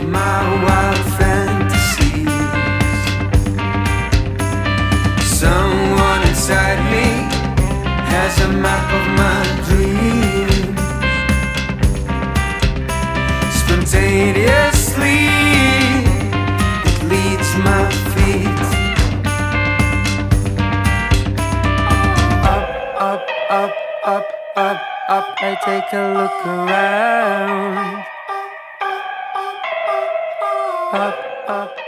my wild fantasies. Someone inside me has a map of my dreams. Spontaneously it leads my feet up, up, up, up, up, up. I take a look around. Up, up.